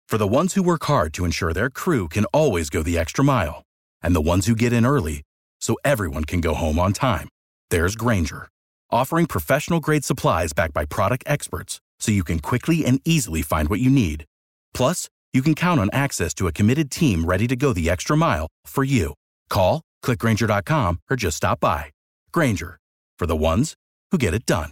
For the ones who work hard to ensure their crew can always go the extra mile, and the ones who get in early so everyone can go home on time, there's Grainger, offering professional-grade supplies backed by product experts so you can quickly and easily find what you need. Plus, you can count on access to a committed team ready to go the extra mile for you. Call, click Grainger.com, or just stop by. Grainger, for the ones who get it done.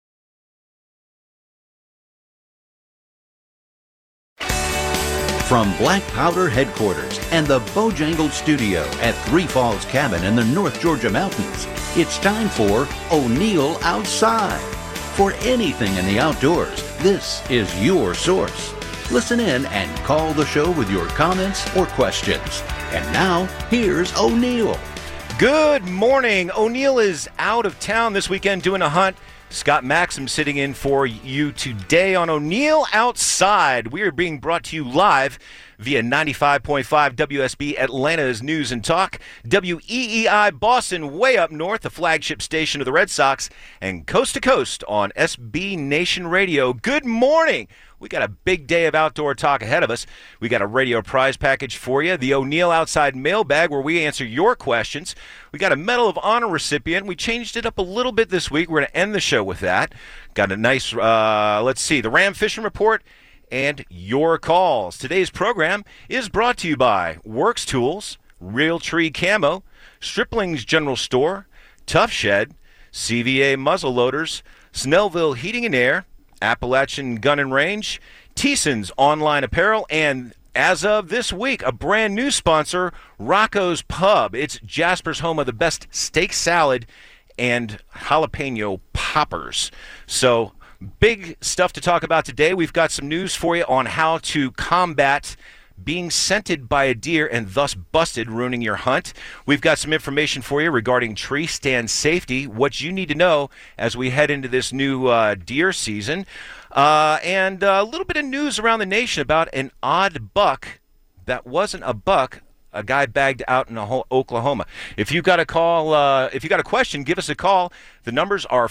From Black Powder headquarters and the Bojangled studio at Three Falls Cabin in the North Georgia mountains, it's time for O'Neill Outside. For anything in the outdoors, this is your source. Listen in and call the show with your comments or questions. And now, here's O'Neill. Good morning. O'Neill is out of town this weekend doing a hunt. Scott Maxim sitting in for you today on O'Neill Outside. We are being brought to you live via 95.5 WSB Atlanta's News and Talk, WEEI Boston way up north, the flagship station of the Red Sox, and coast to coast on SB Nation Radio. Good morning. We got a big day of outdoor talk ahead of us. We got a radio prize package for you, the O'Neill Outside mailbag where we answer your questions. We got a Medal of Honor recipient. We changed it up a little bit this week. We're going to end the show with that. Got a nice, the Ram Fishing Report and your calls. Today's program is brought to you by Works Tools, Realtree Camo, Stripling's General Store, Tough Shed, CVA Muzzle Loaders, Snellville Heating and Air, Appalachian Gun and Range, Thiessen's Online Apparel, and as of this week, a brand new sponsor, Rocco's Pub. It's Jasper's home of the best steak salad and jalapeno poppers. So, big stuff to talk about today. We've got some news for you on how to combat being scented by a deer and thus busted, ruining your hunt. We've got some information for you regarding tree stand safety, what you need to know as we head into this new deer season, and a little bit of news around the nation about an odd buck that wasn't a buck. A guy bagged out in Oklahoma. If you got a call, if you got a question, give us a call. The numbers are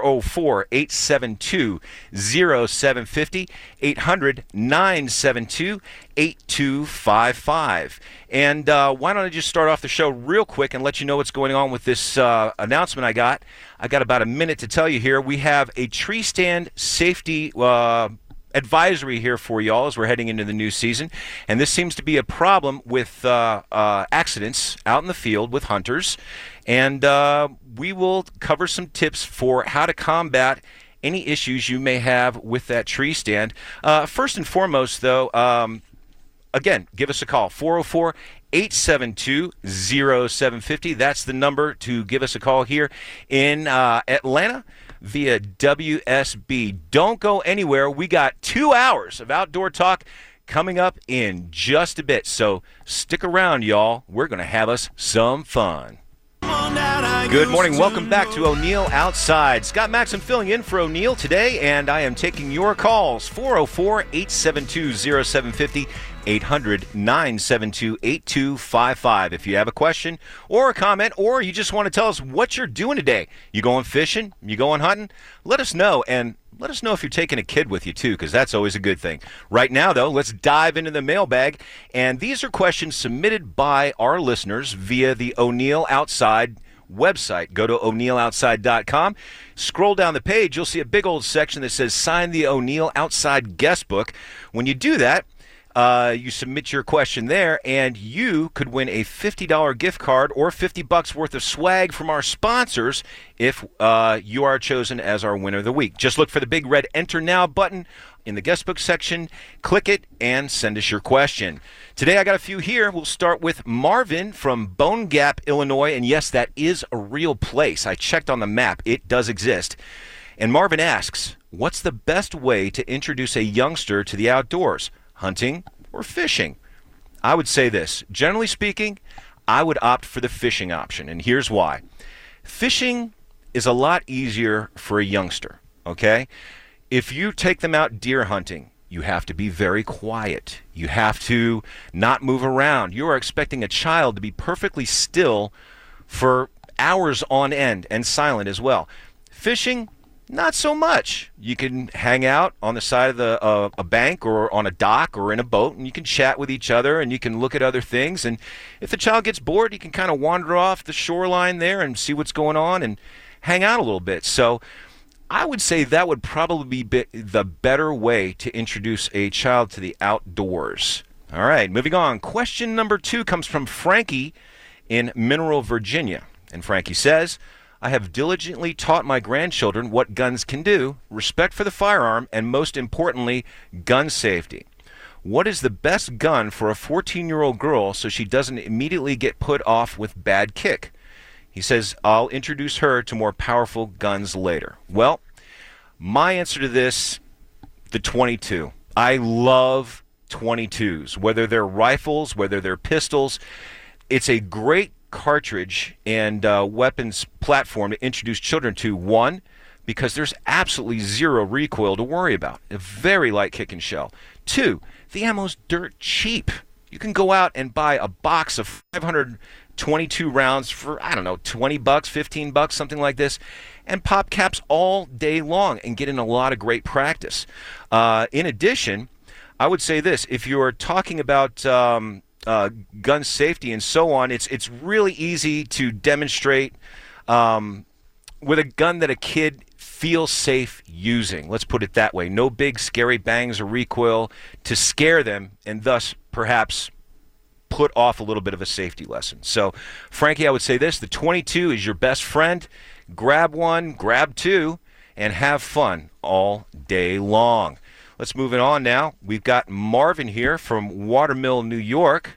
404-872-0750, 800-972-8255. And why don't I just start off the show real quick and let you know what's going on with this announcement I got. I got about a minute to tell you here. We have a tree stand safety advisory here for y'all as we're heading into the new season, and this seems to be a problem with accidents out in the field with hunters, and we will cover some tips for how to combat any issues you may have with that tree stand. First and foremost, though, again, give us a call, 404-872-0750. That's the number to give us a call here in Atlanta via WSB. Don't go anywhere. We got 2 hours of outdoor talk coming up in just a bit. So stick around, y'all. We're going to have us some fun. Good morning. Welcome back to O'Neill Outside. Scott Maxim filling in for O'Neill today, and I am taking your calls. 404-872-0750, 800-972-8255. If you have a question or a comment, or you just want to tell us what you're doing today. You going fishing? You going hunting? Let us know, and let us know if you're taking a kid with you, too, because that's always a good thing. Right now, though, let's dive into the mailbag. And these are questions submitted by our listeners via the O'Neill Outside website. Go to o'neilloutside.com. Scroll down the page. You'll see a big old section that says Sign the O'Neill Outside Guest Book. When you do that, you submit your question there, and you could win a $50 gift card or $50 worth of swag from our sponsors if you are chosen as our winner of the week. Just look for the big red Enter Now button in the guest book section. Click it and send us your question. Today I got a few here. We'll start with Marvin from Bone Gap, Illinois, and yes, that is a real place. I checked on the map. It does exist. And Marvin asks, what's the best way to introduce a youngster to the outdoors? Hunting or fishing? I would say this. Generally speaking, I would opt for the fishing option, and here's why. Fishing is a lot easier for a youngster, okay? If you take them out deer hunting, you have to be very quiet. You have to not move around. You are expecting a child to be perfectly still for hours on end and silent as well. Fishing, Not so much. You can hang out on the side of a bank or on a dock or in a boat, and you can chat with each other, and you can look at other things. And if the child gets bored, you can kind of wander off the shoreline there and see what's going on and hang out a little bit. So I would say that would probably be the better way to introduce a child to the outdoors. All right, moving on. Question number 2 comes from Frankie in Mineral, Virginia. And Frankie says, I have diligently taught my grandchildren what guns can do, respect for the firearm, and most importantly, gun safety. What is the best gun for a 14-year-old girl so she doesn't immediately get put off with bad kick? He says, I'll introduce her to more powerful guns later. Well, my answer to this, the .22. I love .22s, whether they're rifles, whether they're pistols. It's a great cartridge and weapons platform to introduce children to. One, because there's absolutely zero recoil to worry about. A very light kick and shell. 2, the ammo's dirt cheap. You can go out and buy a box of 522 rounds for, I don't know, $20, $15, something like this, and pop caps all day long and get in a lot of great practice. In addition, I would say this, if you're talking about gun safety and so on, it's really easy to demonstrate with a gun that a kid feels safe using. Let's put it that way. No big scary bangs or recoil to scare them and thus perhaps put off a little bit of a safety lesson. So, Frankie, I would say this, the .22 is your best friend. Grab one, grab two, and have fun all day long. Let's move it on now. We've got Marvin here from Watermill, New York.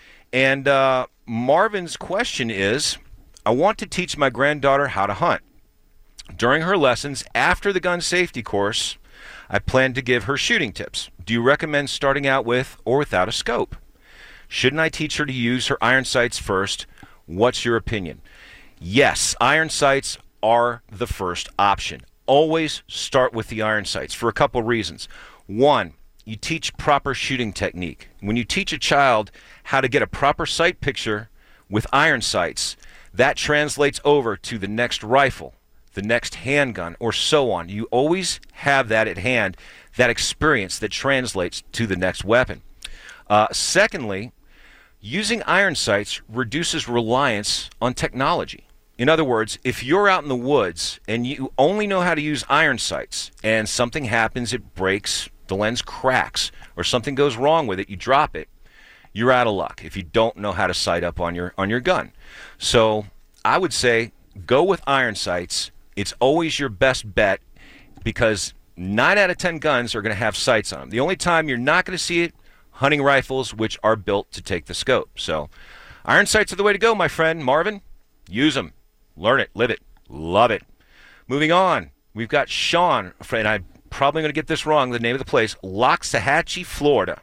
And Marvin's question is, I want to teach my granddaughter how to hunt. During her lessons, after the gun safety course, I plan to give her shooting tips. Do you recommend starting out with or without a scope? Shouldn't I teach her to use her iron sights first? What's your opinion? Yes, iron sights are the first option. Always start with the iron sights for a couple reasons. One, you teach proper shooting technique. When you teach a child how to get a proper sight picture with iron sights, that translates over to the next rifle, the next handgun, or so on. You always have that at hand, that experience that translates to the next weapon. Secondly, using iron sights reduces reliance on technology. In other words, if you're out in the woods and you only know how to use iron sights and something happens, it breaks, the lens cracks, or something goes wrong with it, you drop it, you're out of luck if you don't know how to sight up on your gun. So I would say go with iron sights. It's always your best bet because 9 out of 10 guns are going to have sights on them. The only time you're not going to see it, hunting rifles, which are built to take the scope. So iron sights are the way to go, my friend. Marvin, use them. Learn it, live it, love it. Moving on, we've got Sean, and I'm probably going to get this wrong, the name of the place, Loxahatchee, Florida.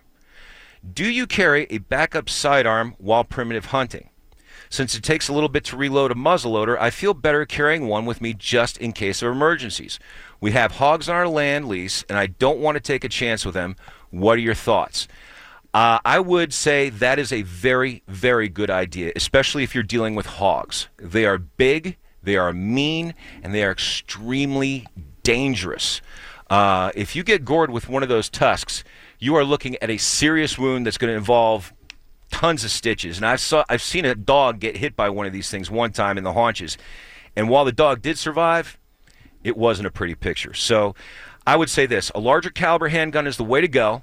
Do you carry a backup sidearm while primitive hunting? Since it takes a little bit to reload a muzzleloader, I feel better carrying one with me just in case of emergencies. We have hogs on our land lease, and I don't want to take a chance with them. What are your thoughts? I would say that is a very, very good idea, especially if you're dealing with hogs. They are big, they are mean, and they are extremely dangerous. If you get gored with one of those tusks, you are looking at a serious wound that's going to involve tons of stitches. And I've seen a dog get hit by one of these things one time in the haunches. And while the dog did survive, it wasn't a pretty picture. So I would say this, a larger caliber handgun is the way to go.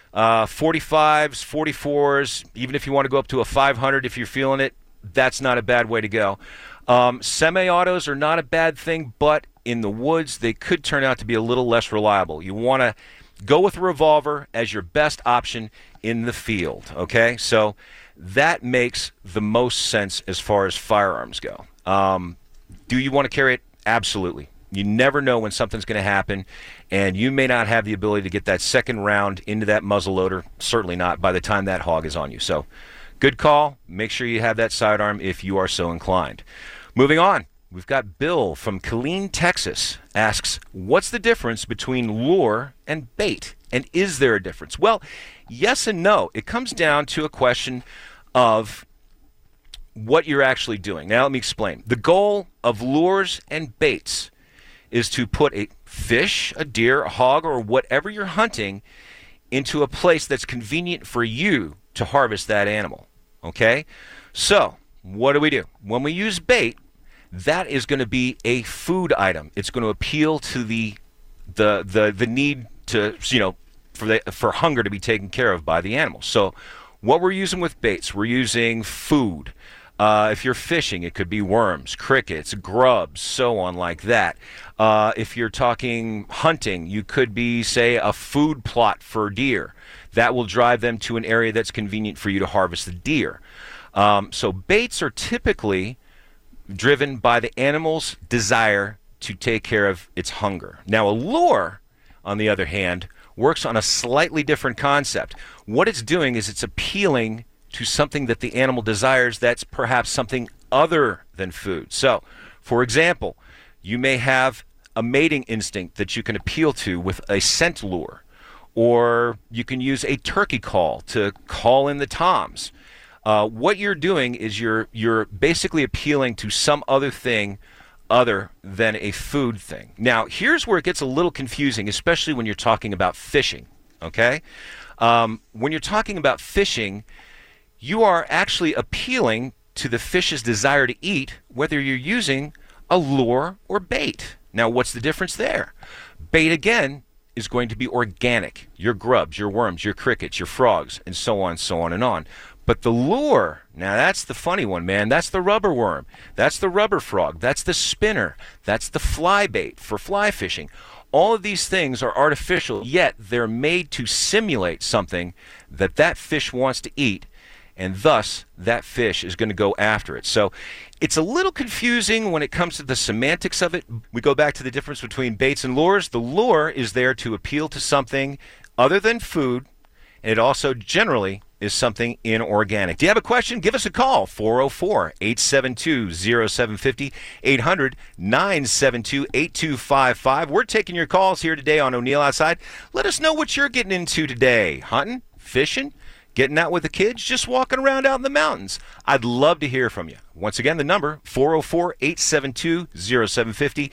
45s, 44s, even if you want to go up to a 500 if you're feeling it, that's not a bad way to go. Semi-autos are not a bad thing, but in the woods, they could turn out to be a little less reliable. You want to go with a revolver as your best option in the field, okay? So that makes the most sense as far as firearms go. Do you want to carry it? Absolutely. You never know when something's going to happen, and you may not have the ability to get that second round into that muzzleloader, certainly not by the time that hog is on you. So good call. Make sure you have that sidearm if you are so inclined. Moving on, we've got Bill from Killeen, Texas, asks, what's the difference between lure and bait, and is there a difference? Well, yes and no. It comes down to a question of what you're actually doing. Now let me explain. The goal of lures and baits is to put a fish, a deer, a hog, or whatever you're hunting into a place that's convenient for you to harvest that animal. Okay? So, what do? When we use bait, that is going to be a food item. It's going to appeal to the need to, for hunger to be taken care of by the animal. So, what we're using with baits, we're using food. If you're fishing, it could be worms, crickets, grubs, so on like that. If you're talking hunting, you could be, say, a food plot for deer. That will drive them to an area that's convenient for you to harvest the deer. So baits are typically driven by the animal's desire to take care of its hunger. Now, a lure, on the other hand, works on a slightly different concept. What it's doing is it's appealing to something that the animal desires that's perhaps something other than food. So, for example, you may have a mating instinct that you can appeal to with a scent lure, or you can use a turkey call to call in the toms. What you're doing is you're basically appealing to some other thing other than a food thing. Now, here's where it gets a little confusing, especially when you're talking about fishing, okay? When you're talking about fishing, you are actually appealing to the fish's desire to eat, whether you're using a lure or bait. Now, what's the difference there? Bait, again, is going to be organic. Your grubs, your worms, your crickets, your frogs, and so on and on. But the lure, now that's the funny one, man. That's the rubber worm. That's the rubber frog. That's the spinner. That's the fly bait for fly fishing. All of these things are artificial, yet they're made to simulate something that fish wants to eat, and thus that fish is going to go after it. So it's a little confusing when it comes to the semantics of it. We go back to the difference between baits and lures. The lure is there to appeal to something other than food, and it also generally is something inorganic. Do you have a question? Give us a call, 404-872-0750, 800-972-8255. We're taking your calls here today on O'Neill Outside. Let us know what you're getting into today. Hunting? Fishing? Getting out with the kids? Just walking around out in the mountains? I'd love to hear from you. Once again, the number, 404-872-0750,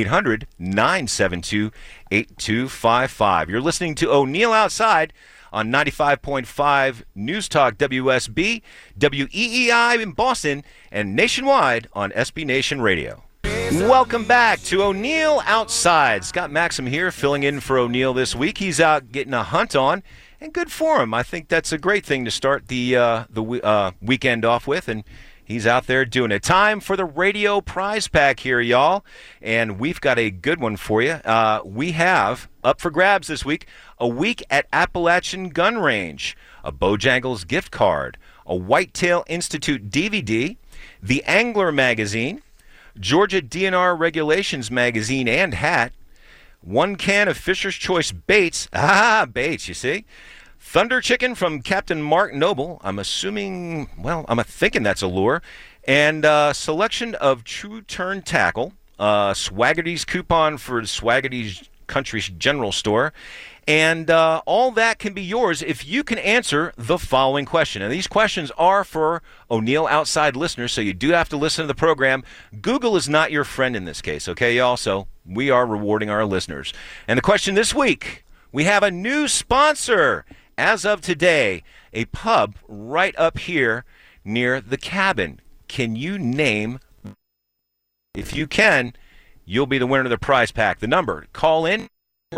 800-972-8255. You're listening to O'Neill Outside on 95.5 News Talk WSB, WEEI in Boston, and nationwide on SB Nation Radio. Welcome back to O'Neill Outside. Scott Maxim here, filling in for O'Neill this week. He's out getting a hunt on, and good for him. I think that's a great thing to start the weekend off with, and he's out there doing it. Time for the radio prize pack here, y'all, and we've got a good one for you. We have, up for grabs this week, a week at Appalachian Gun Range, a Bojangles gift card, a Whitetail Institute DVD, the Angler magazine, Georgia DNR Regulations magazine and hat, 1 can of Fisher's Choice baits, baits, you see, Thunder Chicken from Captain Mark Noble, I'm thinking that's a lure, and selection of True Turn tackle, Swaggerty's coupon for Swaggerty's Country's General Store, and all that can be yours if you can answer the following question. And these questions are for O'Neill Outside listeners, so you do have to listen to the program. Google is not your friend in this case, okay, y'all? So we are rewarding our listeners. And the question this week, we have a new sponsor. As of today, a pub right up here near the cabin. Can you name? If you can, you'll be the winner of the prize pack. The number, call in,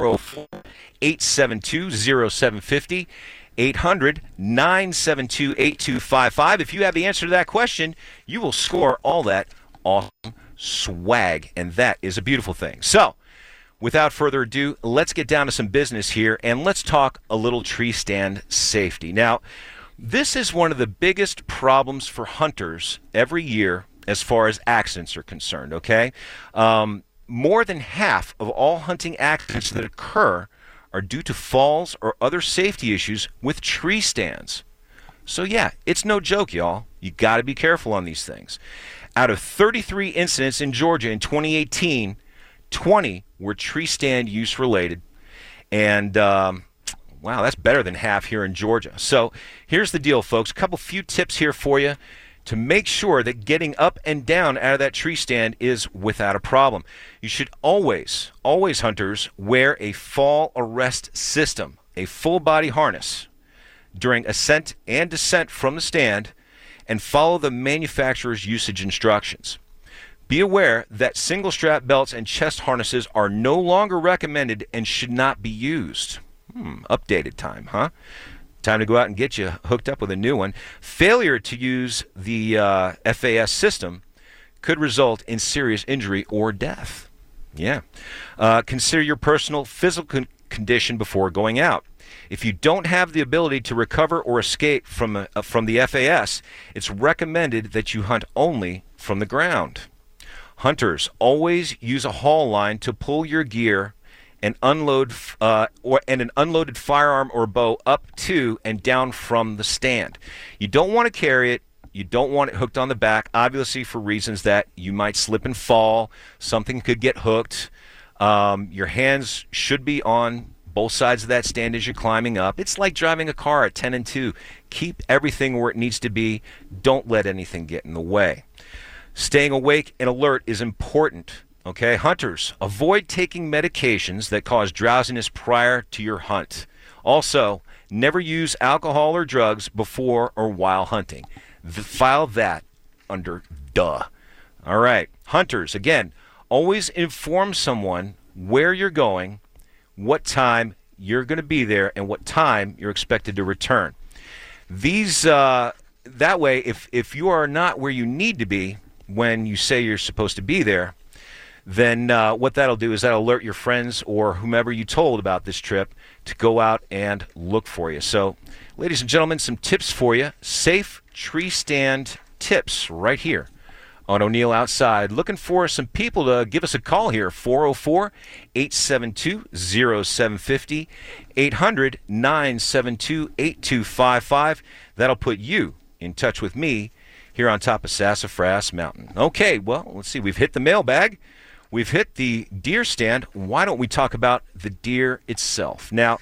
404-872-0750, 800-972-8255. If you have the answer to that question, you will score all that awesome swag, and that is a beautiful thing. So, without further ado, let's get down to some business here, and let's talk a little tree stand safety. Now, this is one of the biggest problems for hunters every year as far as accidents are concerned, okay? More than half of all hunting accidents that occur are due to falls or other safety issues with tree stands. So yeah, it's no joke, y'all. You got to be careful on these things. Out of 33 incidents in Georgia in 2018, 20 were tree stand use related. And wow, that's better than half here in Georgia. So here's the deal, folks. A few tips here for you. to make sure that getting up and down out of that tree stand is without a problem. You should always, hunters, wear a fall arrest system, a full body harness during ascent and descent from the stand, and follow the manufacturer's usage instructions. Be aware that single strap belts and chest harnesses are no longer recommended and should not be used. Updated time, huh? Time to go out and get you hooked up with a new one. Failure to use the FAS system could result in serious injury or death. Yeah. Consider your personal physical condition before going out. If you don't have the ability to recover or escape from the FAS, it's recommended that you hunt only from the ground. Hunters, always use a haul line to pull your gear and unload and an unloaded firearm or bow up to and down from the stand. You don't want to carry it. You don't want it hooked on the back, obviously for reasons that you might slip and fall. Something could get hooked. Your hands should be on both sides of that stand as you're climbing up. It's like driving a car at 10 and 2. Keep everything where it needs to be. Don't let anything get in the way. Staying awake and alert is important. Okay, hunters, avoid taking medications that cause drowsiness prior to your hunt. Also, never use alcohol or drugs before or while hunting. File that under duh. All right, hunters, again, always inform someone where you're going, what time you're going to be there, and what time you're expected to return. These, that way, if you are not where you need to be when you say you're supposed to be there, then what that'll do is that'll alert your friends or whomever you told about this trip to go out and look for you. So, ladies and gentlemen, some tips for you. Safe tree stand tips right here on O'Neill Outside. Looking for some people to give us a call here, 404-872-0750, 800-972-8255. That'll put you in touch with me here on top of Sassafras Mountain. Okay, well, let's see. We've hit the mailbag. We've hit the deer stand. Why don't we talk about the deer itself? Now,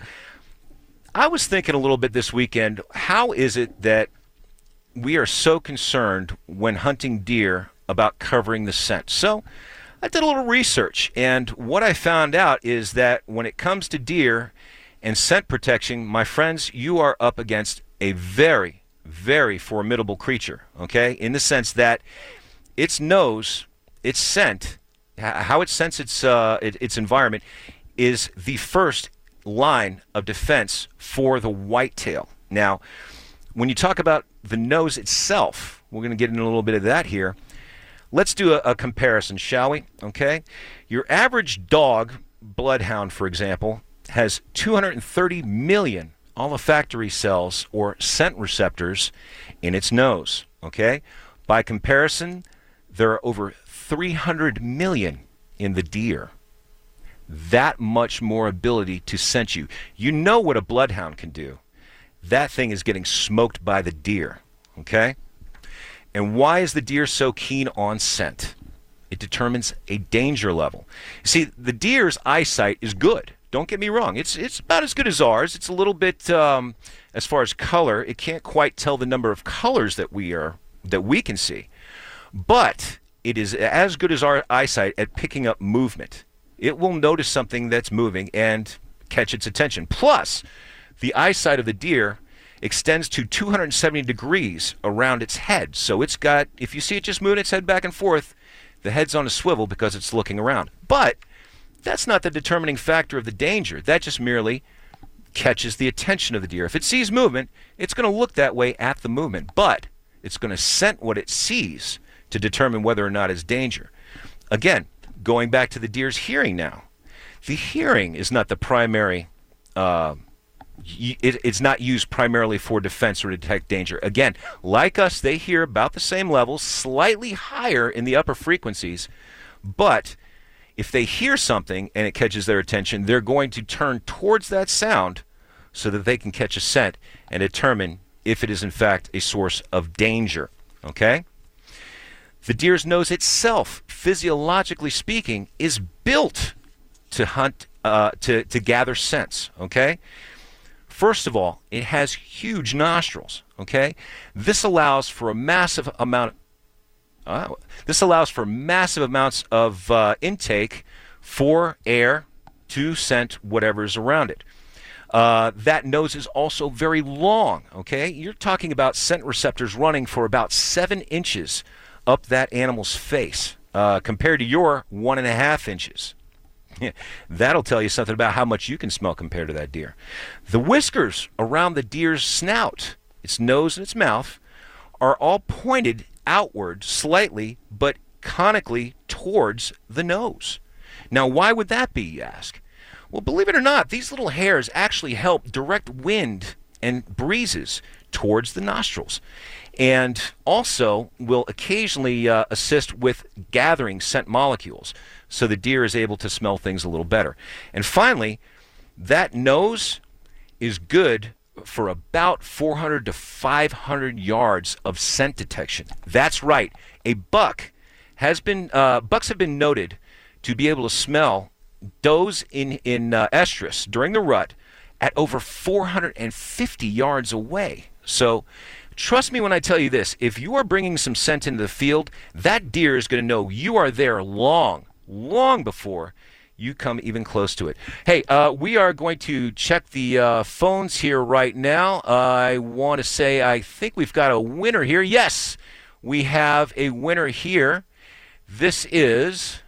I was thinking a little bit this weekend, how is it that we are so concerned when hunting deer about covering the scent? So I did a little research, and what I found out is that when it comes to deer and scent protection, my friends, you are up against a very, very formidable creature, okay, in the sense that its nose, its scent, how it senses its environment is the first line of defense for the whitetail. Now, when you talk about the nose itself, we're going to get into a little bit of that here. Let's do a comparison, shall we? Okay. Your average dog, bloodhound, for example, has 230 million olfactory cells or scent receptors in its nose. Okay. By comparison, there are over 300 million in the deer. That much more ability to scent you. You know what a bloodhound can do. That thing is getting smoked by the deer. Okay? And why is the deer so keen on scent? It determines a danger level. See, the deer's eyesight is good. Don't get me wrong. It's about as good as ours. It's a little bit, as far as color, it can't quite tell the number of colors that we can see. But it is as good as our eyesight at picking up movement. It will notice something that's moving and catch its attention. Plus, the eyesight of the deer extends to 270 degrees around its head. So it's got, if you see it just moving its head back and forth, the head's on a swivel because it's looking around. But that's not the determining factor of the danger. That just merely catches the attention of the deer. If it sees movement, it's going to look that way at the movement. But it's going to scent what it sees to determine whether or not it's danger. Again, going back to the deer's hearing now. The hearing is not the primary, it's not used primarily for defense or to detect danger. Again, like us, they hear about the same levels, slightly higher in the upper frequencies, but if they hear something and it catches their attention, they're going to turn towards that sound so that they can catch a scent and determine if it is in fact a source of danger. Okay? The deer's nose itself, physiologically speaking, is built to hunt, to gather scents. Okay? First of all, it has huge nostrils, okay? This allows for massive amounts of intake for air to scent whatever's around it. That nose is also very long, okay? You're talking about scent receptors running for about 7 inches up that animal's face compared to your 1.5 inches. That'll tell you something about how much you can smell compared to that deer. The whiskers around the deer's snout, its nose and its mouth, are all pointed outward slightly, but conically towards the nose. Now, why would that be, you ask? Well, believe it or not, these little hairs actually help direct wind and breezes towards the nostrils, and also will occasionally assist with gathering scent molecules, so the deer is able to smell things a little better. And finally, that nose is good for about 400 to 500 yards of scent detection. That's right. Bucks have been noted to be able to smell does in estrus during the rut at over 450 yards away. So trust me when I tell you this, if you are bringing some scent into the field, that deer is going to know you are there long before you come even close to it. Hey, we are going to check the phones here right now. I want to say I think we've got a winner here. Yes, we have a winner here. This is...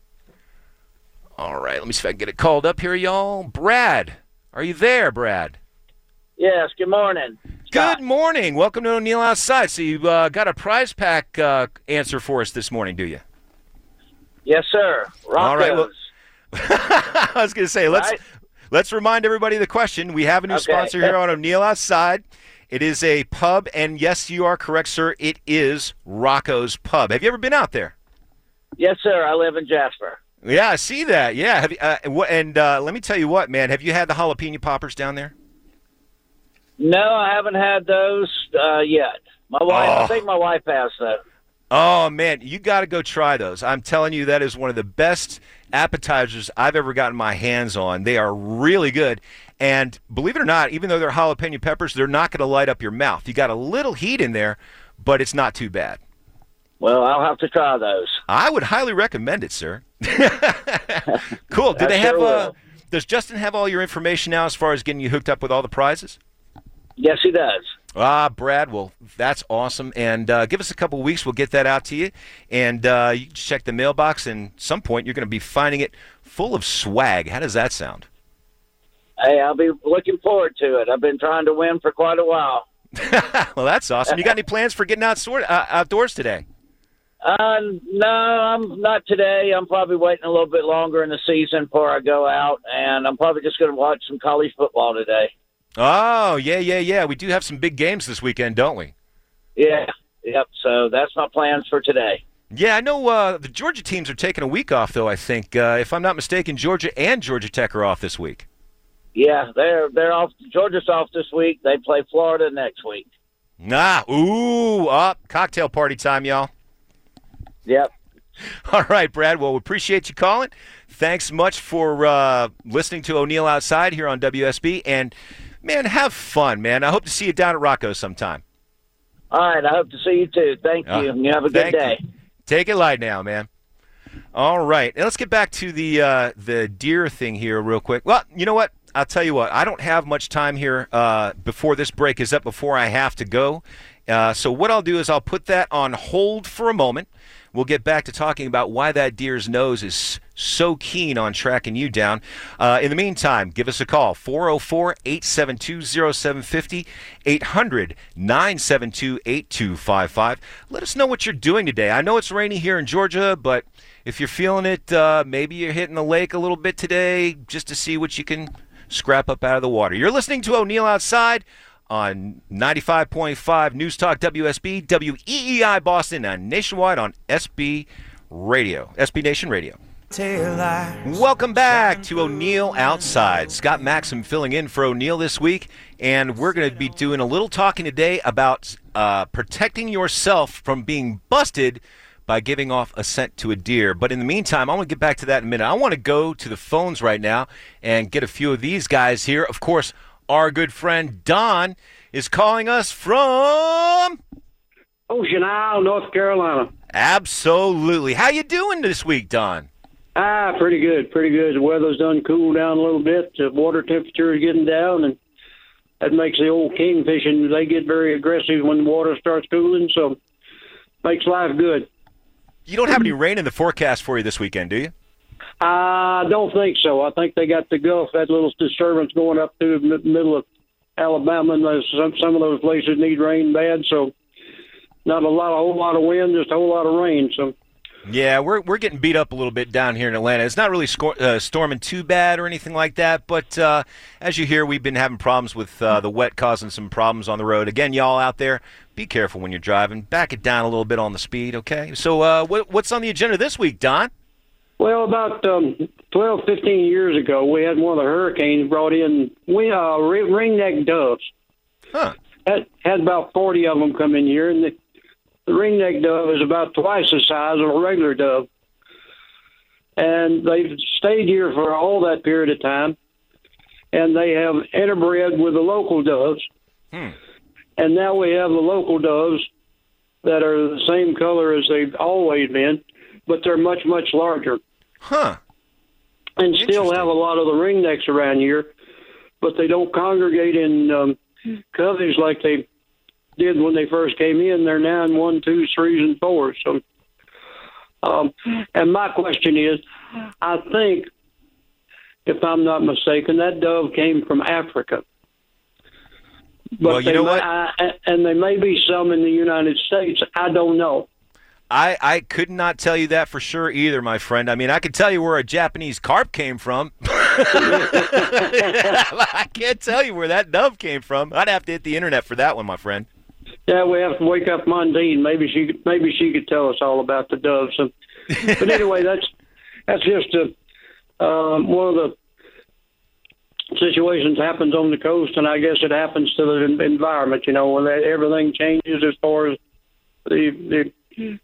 All right, let me see if I can get it called up here, y'all. Brad, are you there, Brad? Yes, good morning. Scott. Good morning. Welcome to O'Neill Outside. So you got a prize pack answer for us this morning, do you? Yes, sir. Rocco's. All right. Well, I was going to say, let's remind everybody of the question. We have a new sponsor here on O'Neill Outside. It is a pub, and yes, you are correct, sir. It is Rocco's Pub. Have you ever been out there? Yes, sir. I live in Jasper. Yeah, I see that. Yeah. Have you, let me tell you what, man. Have you had the jalapeno poppers down there? No, I haven't had those yet. My wife, I think my wife has, though. Oh, man, you got to go try those. I'm telling you, that is one of the best appetizers I've ever gotten my hands on. They are really good. And believe it or not, even though they're jalapeno peppers, they're not going to light up your mouth. You got a little heat in there, but it's not too bad. Well, I'll have to try those. I would highly recommend it, sir. Cool. Do they have? Does Justin have all your information now as far as getting you hooked up with all the prizes? Yes, he does. Brad, well, that's awesome. And give us a couple of weeks. We'll get that out to you. And you can check the mailbox, and at some point you're going to be finding it full of swag. How does that sound? Hey, I'll be looking forward to it. I've been trying to win for quite a while. Well, that's awesome. You got any plans for getting outdoors today? No, I'm not today. I'm probably waiting a little bit longer in the season before I go out, and I'm probably just going to watch some college football today. Oh, yeah. We do have some big games this weekend, don't we? Yeah, yep. So that's my plans for today. Yeah, I know the Georgia teams are taking a week off, though, I think. If I'm not mistaken, Georgia and Georgia Tech are off this week. Yeah, they're off. Georgia's off this week. They play Florida next week. Cocktail party time, y'all. Yep. All right, Brad. Well, we appreciate you calling. Thanks much for listening to O'Neill Outside here on WSB. And, man, have fun, man. I hope to see you down at Rocco's sometime. All right. I hope to see you, too. Thank you. You have a good day. You. Take it light now, man. All right. Now let's get back to the deer thing here real quick. Well, you know what? I'll tell you what. I don't have much time here before this break is up, before I have to go. So what I'll do is I'll put that on hold for a moment. We'll get back to talking about why that deer's nose is so keen on tracking you down. In the meantime, give us a call, 404-872-0750, 800-972-8255. Let us know what you're doing today. I know it's rainy here in Georgia, but if you're feeling it, maybe you're hitting the lake a little bit today just to see what you can scrap up out of the water. You're listening to O'Neill Outside on 95.5 News Talk WSB, WEEI Boston, and nationwide on SB Nation Radio. Welcome back to O'Neill Outside. Scott Maxim filling in for O'Neill this week, and we're going to be doing a little talking today about protecting yourself from being busted by giving off a scent to a deer. But in the meantime, I want to get back to that in a minute. I want to go to the phones right now and get a few of these guys here. Of course, Our good friend Don is calling us from Ocean Isle, North Carolina. Absolutely. How you doing this week, Don? Pretty good, pretty good. The weather's done cooled down a little bit. The water temperature is getting down, and that makes the old kingfishing, they get very aggressive when the water starts cooling, so makes life good. You don't have any rain in the forecast for you this weekend, do you? I don't think so. I think they got the Gulf, that little disturbance going up through the middle of Alabama, and some of those places need rain bad, so not a whole lot of wind, just a whole lot of rain. So, yeah, we're getting beat up a little bit down here in Atlanta. It's not really storming too bad or anything like that, but as you hear, we've been having problems with the wet causing some problems on the road. Again, y'all out there, be careful when you're driving. Back it down a little bit on the speed, okay? So what's on the agenda this week, Don? well, about 12, 15 years ago, we had one of the hurricanes brought in ringneck doves. Huh. Had about 40 of them come in here, and the ringneck dove is about twice the size of a regular dove. And they've stayed here for all that period of time, and they have interbred with the local doves. And now we have the local doves that are the same color as they've always been, but they're much, much larger. Huh. And still have a lot of the ringnecks around here, but they don't congregate in coveys like they did when they first came in. They're now in 1, 2, 3s, and 4s. So, and my question is, I think, if I'm not mistaken, that dove came from Africa. But well, you know what? And there may be some in the United States. I don't know. I could not tell you that for sure either, my friend. I mean, I could tell you where a Japanese carp came from. I can't tell you where that dove came from. I'd have to hit the internet for that one, my friend. Yeah, we have to wake up Mundine. Maybe she could tell us all about the doves. So, but anyway, that's just one of the situations happens on the coast, and I guess it happens to the environment. You know, when everything changes as far as the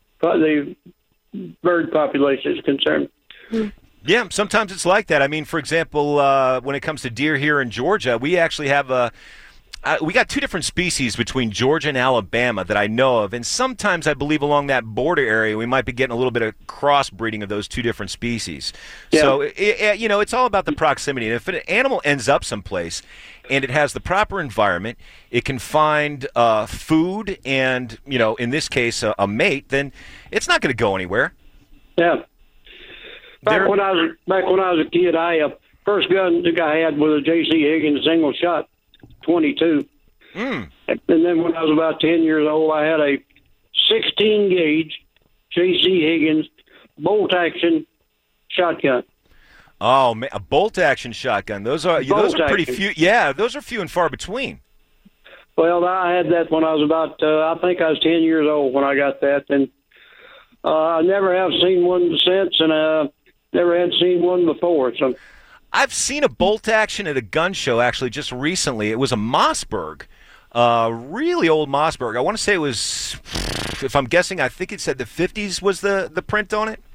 bird population is concerned. Yeah, sometimes it's like that. I mean, for example, when it comes to deer here in Georgia, we actually have we got two different species between Georgia and Alabama that I know of, and sometimes I believe along that border area we might be getting a little bit of crossbreeding of those two different species. Yeah. So, you know, it's all about the proximity. And if an animal ends up someplace and it has the proper environment, it can find food and, you know, in this case, a mate, then it's not going to go anywhere. Yeah. Back when I was a kid, first gun the guy had was a J.C. Higgins single shot 22. And then when I was about 10 years old, I had a 16 gauge J.C. Higgins bolt action shotgun. Oh man, a bolt action shotgun. Those are pretty few. Yeah, those are few and far between. Well, I had that when I was about I think I was 10 years old when I got that, and I never have seen one since, and never had seen one before. So I've seen a bolt action at a gun show actually just recently. It was a Mossberg, really old Mossberg. I want to say it was, if I'm guessing, I think it said the 50s was the print on it.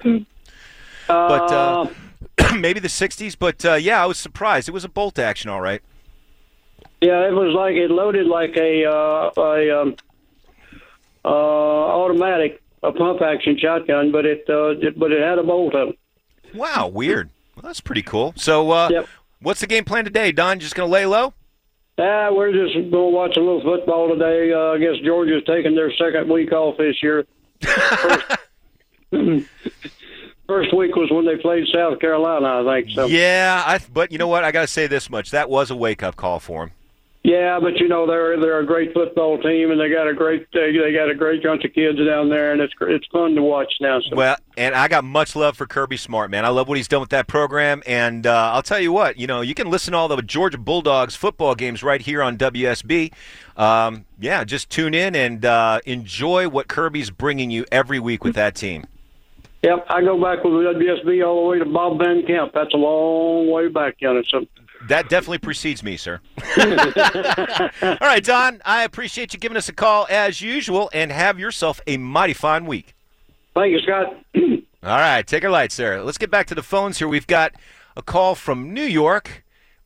But maybe the 60s. But yeah, I was surprised. It was a bolt action, all right. Yeah, it was like it loaded like a automatic, a pump action shotgun, but it had a bolt on it. Wow, weird. Well, that's pretty cool. So, yep. What's the game plan today, Don? Just going to lay low? We're just going to watch a little football today. I guess Georgia's taking their second week off this year. First week was when they played South Carolina, I think. So. Yeah, but you know what? I got to say this much: that was a wake-up call for them. Yeah, but you know they're a great football team, and they got a great bunch of kids down there, and it's fun to watch now. So. Well, and I got much love for Kirby Smart, man. I love what he's done with that program, and I'll tell you what, you know, you can listen to all the Georgia Bulldogs football games right here on WSB. Yeah, just tune in and enjoy what Kirby's bringing you every week with that team. Yep, I go back with WSB all the way to Bob Van Camp. That's a long way back, you know. So. That definitely precedes me, sir. All right, Don, I appreciate you giving us a call as usual, and have yourself a mighty fine week. Thank you, Scott. All right, take her light, sir. Let's get back to the phones here. We've got a call from New York.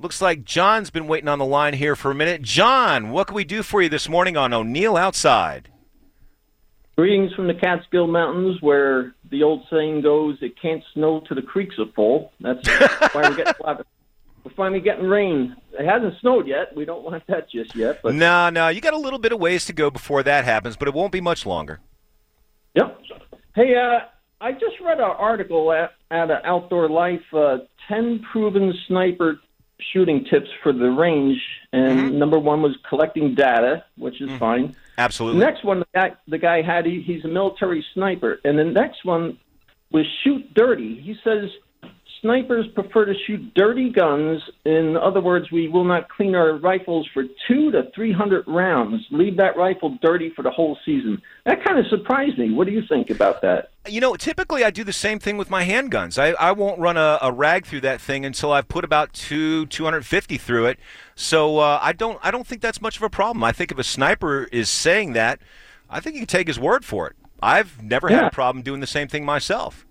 Looks like John's been waiting on the line here for a minute. John, what can we do for you this morning on O'Neill Outside? Greetings from the Catskill Mountains, where the old saying goes, it can't snow till the creeks are full. That's why we're finally getting rain. It hasn't snowed yet. We don't want that just yet. But No, you got a little bit of ways to go before that happens, but it won't be much longer. Yep. Hey, I just read an article at Outdoor Life, 10 proven sniper shooting tips for the range, and number one was collecting data, which is fine. Absolutely. The next one, the guy had, he's a military sniper, and the next one was shoot dirty. He says snipers prefer to shoot dirty guns. In other words, we will not clean our rifles for 200 to 300 rounds. Leave that rifle dirty for the whole season. That kind of surprised me. What do you think about that? Typically I do the same thing with my handguns. I won't run a rag through that thing until I've put about 250 through it. So I don't think that's much of a problem. I think if a sniper is saying that, I think you can take his word for it. I've never had a problem doing the same thing myself.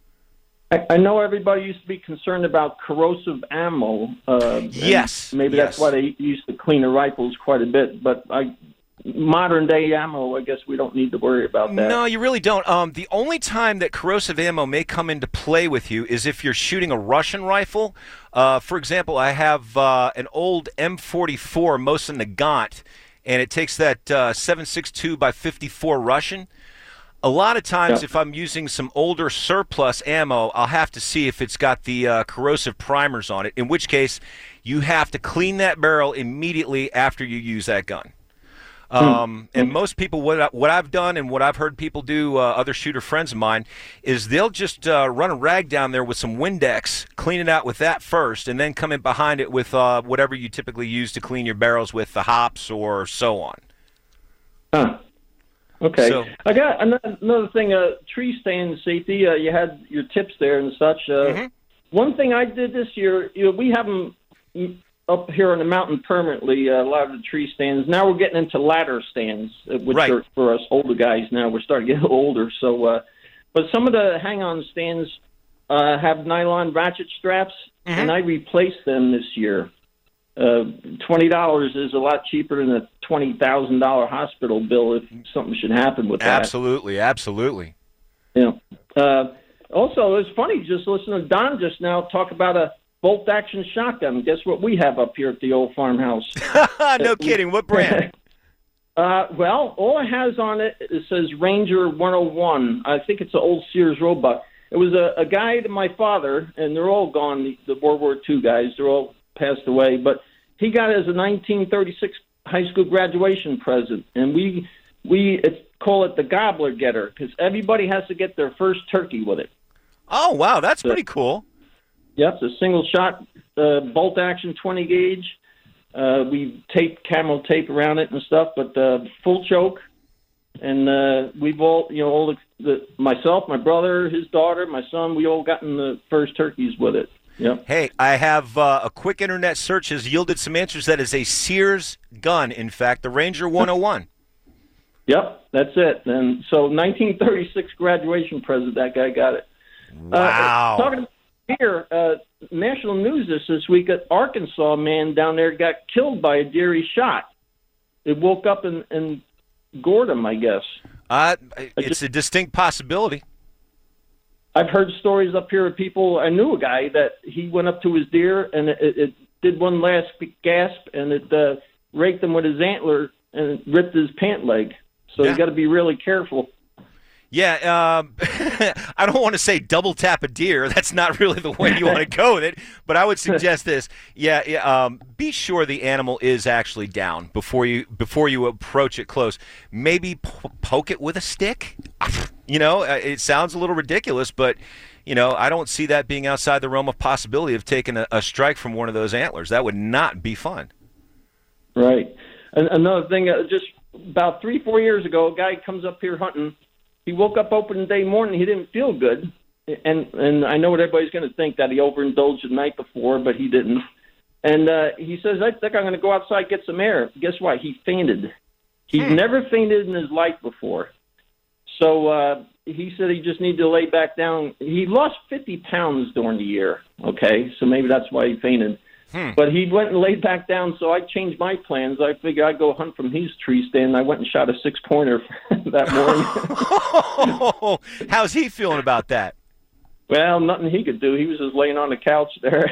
I know everybody used to be concerned about corrosive ammo. Yes. Maybe that's why they used to clean their rifles quite a bit. But modern day ammo, I guess we don't need to worry about that. No, you really don't. The only time that corrosive ammo may come into play with you is if you're shooting a Russian rifle. For example, I have an old M44 Mosin Nagant, and it takes that 7.62 by 54 Russian. A lot of times, if I'm using some older surplus ammo, I'll have to see if it's got the corrosive primers on it, in which case you have to clean that barrel immediately after you use that gun. And most people, what I've done and what I've heard people do, other shooter friends of mine, is they'll just run a rag down there with some Windex, clean it out with that first, and then come in behind it with whatever you typically use to clean your barrels with, the hops or so on. Okay. So, I got another thing, tree stand safety. You had your tips there and such. One thing I did this year, we have them up here on the mountain permanently, a lot of the tree stands. Now we're getting into ladder stands, which are for us older guys now. We're starting to get older. So, but some of the hang-on stands have nylon ratchet straps, and I replaced them this year. $20 is a lot cheaper than a $20,000 hospital bill if something should happen with that. Absolutely. Yeah. Also, it's funny just listening to Don just now talk about a bolt-action shotgun. Guess what we have up here at the old farmhouse? No kidding. What brand? Well, all it has on it, it says Ranger 101. I think it's an old Sears Roebuck. It was a guy to my father, and they're all gone, the World War II guys. They're all passed away, but he got it as a 1936 high school graduation present, and we call it the gobbler getter because everybody has to get their first turkey with it. Oh, wow, that's pretty cool. Yep, it's a single shot bolt action 20 gauge. We taped camel tape around it and stuff, but full choke. And we've all, myself, my brother, his daughter, my son, we all gotten the first turkeys with it. Yep. Hey, I have a quick internet search has yielded some answers. That is a Sears gun, in fact, the Ranger 101. Yep, that's it. And so 1936 graduation present, that guy got it. Wow. Talking here, national news this week, an Arkansas man down there got killed by a deer he shot. It woke up and gored him, I guess. It's a distinct possibility. I've heard stories up here of people. I knew a guy that he went up to his deer and it did one last gasp and it raked him with his antler and ripped his pant leg. So you got to be really careful. Yeah, I don't want to say double tap a deer. That's not really the way you want to go with it. But I would suggest this. Be sure the animal is actually down before you approach it close. Maybe poke it with a stick. It sounds a little ridiculous, but I don't see that being outside the realm of possibility of taking a strike from one of those antlers. That would not be fun. Right. And another thing, just about 3-4 years ago, a guy comes up here hunting. He woke up opening day morning. He didn't feel good, and I know what everybody's going to think, that he overindulged the night before, but he didn't. And he says, "I think I'm going to go outside get some air." Guess what? He fainted. He's never fainted in his life before. So he said he just needed to lay back down. He lost 50 pounds during the year. Okay, so maybe that's why he fainted. But he went and laid back down, so I changed my plans. I figured I'd go hunt from his tree stand. I went and shot a 6-pointer that morning. How's he feeling about that? Well, nothing he could do. He was just laying on the couch there.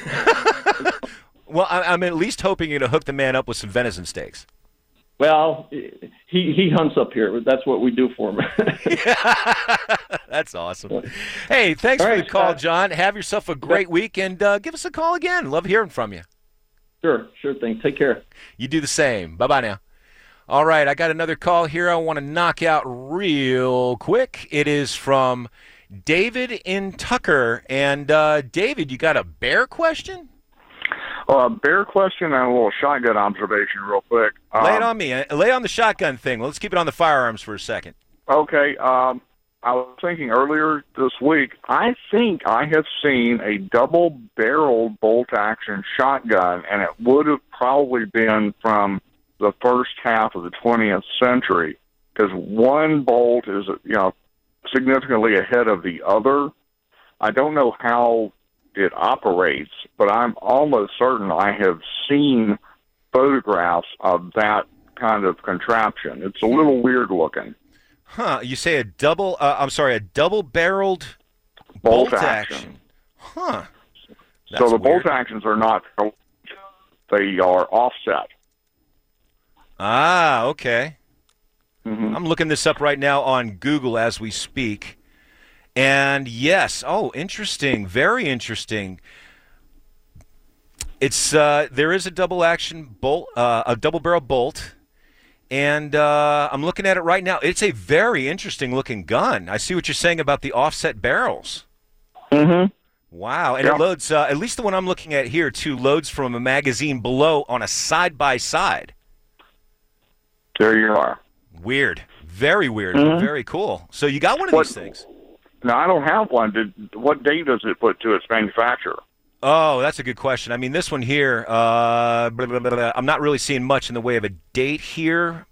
Well, I'm at least hoping you're going to hook the man up with some venison steaks. Well, he hunts up here. That's what we do for him. That's awesome. Hey, thanks for the call, Scott. John. Have yourself a great week, and give us a call again. Love hearing from you. Sure thing. Take care. You do the same. Bye-bye now. All right, I got another call here I want to knock out real quick. It is from David in Tucker. And, David, you got a bear question? Bear question and a little shotgun observation real quick. Lay it on me. Lay on the shotgun thing. Let's keep it on the firearms for a second. Okay. I was thinking earlier this week, I think I have seen a double-barreled bolt-action shotgun, and it would have probably been from the first half of the 20th century, because one bolt is, significantly ahead of the other. I don't know how it operates, but I'm almost certain I have seen photographs of that kind of contraption. It's a little weird looking. Huh? You say a double-barreled bolt action. Huh? So the bolt actions are not; they are offset. Ah, okay. Mm-hmm. I'm looking this up right now on Google as we speak. And yes, interesting, very interesting. It's there is a double action bolt, a double barrel bolt, and I'm looking at it right now. It's a very interesting looking gun. I see what you're saying about the offset barrels. Mm-hmm. Wow, and it loads. At least the one I'm looking at here too loads from a magazine below on a side by side. There you are. Weird, very weird, very cool. So you got one of these things. No, I don't have one. What date does it put to its manufacturer? Oh, that's a good question. I mean, this one here, I'm not really seeing much in the way of a date here.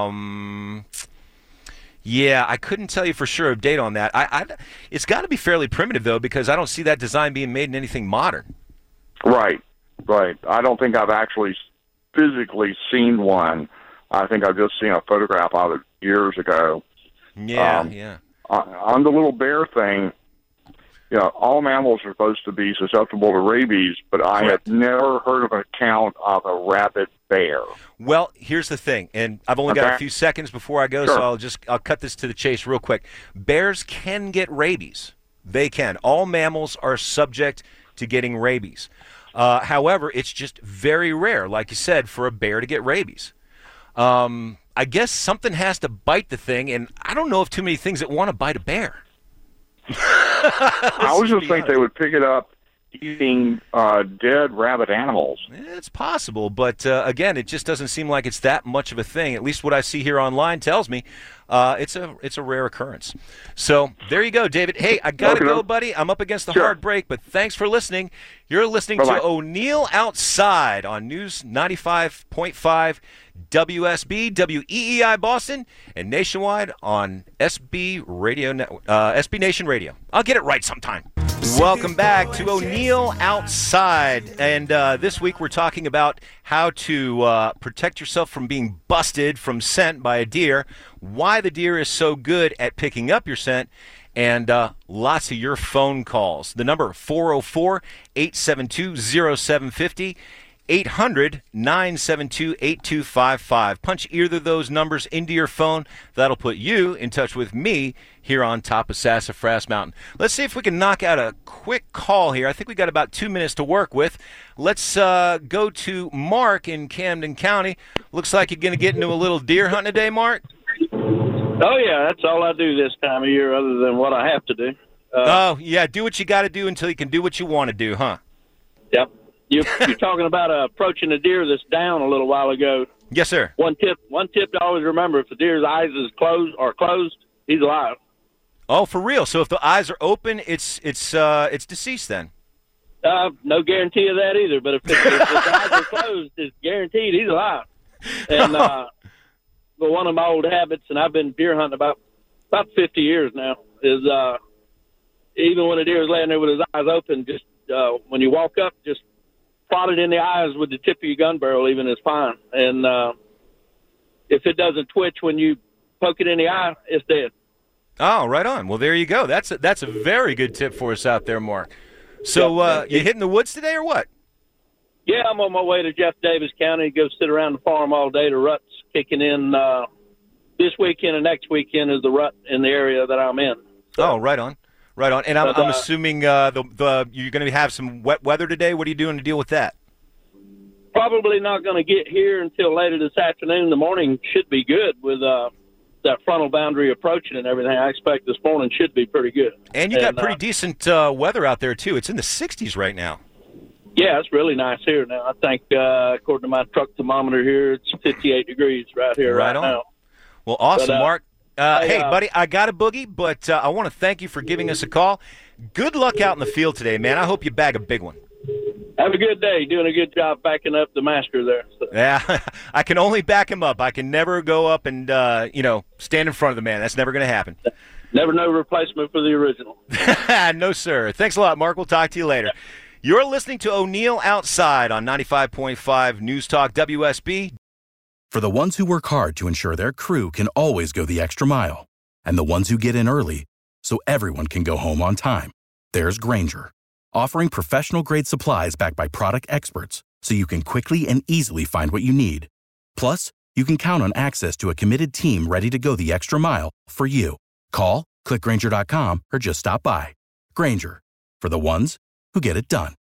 Yeah, I couldn't tell you for sure a date on that. It's got to be fairly primitive, though, because I don't see that design being made in anything modern. Right. I don't think I've actually physically seen one. I think I've just seen a photograph of it years ago. Yeah. On the little bear thing, all mammals are supposed to be susceptible to rabies, but I have never heard of an account of a rabid bear. Well, here's the thing, and I've only got a few seconds before I go, so I'll cut this to the chase real quick. Bears can get rabies. They can. All mammals are subject to getting rabies. However, it's just very rare, like you said, for a bear to get rabies. I guess something has to bite the thing, and I don't know of too many things that want to bite a bear. I would just think they would pick it up eating dead rabbit animals. It's possible, but again, it just doesn't seem like it's that much of a thing. At least what I see here online tells me it's a rare occurrence. So there you go, David. Hey, I got to go, buddy. I'm up against the hard break, but thanks for listening. You're listening to O'Neill Outside on News 95.5 WSB, WEEI Boston, and nationwide on SB Radio, SB Nation Radio. I'll get it right sometime. Welcome back to O'Neill Outside, and this week we're talking about how to protect yourself from being busted from scent by a deer, why the deer is so good at picking up your scent, and lots of your phone calls. The number 404-872-0750, 800-972-8255. Punch either of those numbers into your phone. That'll put you in touch with me here on top of Sassafras Mountain. Let's see if we can knock out a quick call here. I think we got about 2 minutes to work with. Let's go to Mark in Camden County. Looks like you're going to get into a little deer hunt today, Mark. Oh, yeah, that's all I do this time of year other than what I have to do. Do what you got to do until you can do what you want to do, huh? Yep. You're talking about approaching a deer that's down a little while ago. Yes, sir. One tip to always remember: if the deer's eyes are closed, he's alive. Oh, for real? So if the eyes are open, it's deceased then? No guarantee of that either. But if the eyes are closed, it's guaranteed he's alive. And but one of my old habits, and I've been deer hunting about 50 years now, is even when a deer is laying there with his eyes open, just when you walk up, just prod it in the eyes with the tip of your gun barrel even is fine. And if it doesn't twitch when you poke it in the eye, it's dead. Oh, right on. Well, there you go. That's a very good tip for us out there, Mark. So you hitting the woods today or what? Yeah, I'm on my way to Jeff Davis County to go sit around the farm all day. The rut's kicking in this weekend and next weekend is the rut in the area that I'm in. So, oh, right on. Right on. And I'm assuming you're going to have some wet weather today. What are you doing to deal with that? Probably not going to get here until later this afternoon. The morning should be good with that frontal boundary approaching and everything. I expect this morning should be pretty good. And you got pretty decent weather out there, too. It's in the 60s right now. Yeah, it's really nice here now. I think, according to my truck thermometer here, it's 58 degrees right here right now. Well, awesome, Mark. Hey, buddy, I got a boogie, but I want to thank you for giving us a call. Good luck out in the field today, man. I hope you bag a big one. Have a good day. Doing a good job backing up the master there. So. Yeah, I can only back him up. I can never go up and, stand in front of the man. That's never going to happen. Never no replacement for the original. No, sir. Thanks a lot, Mark. We'll talk to you later. You're listening to O'Neill Outside on 95.5 News Talk WSB. For the ones who work hard to ensure their crew can always go the extra mile, and the ones who get in early so everyone can go home on time, there's Grainger, offering professional-grade supplies backed by product experts so you can quickly and easily find what you need. Plus, you can count on access to a committed team ready to go the extra mile for you. Call, click Grainger.com, or just stop by. Grainger, for the ones who get it done.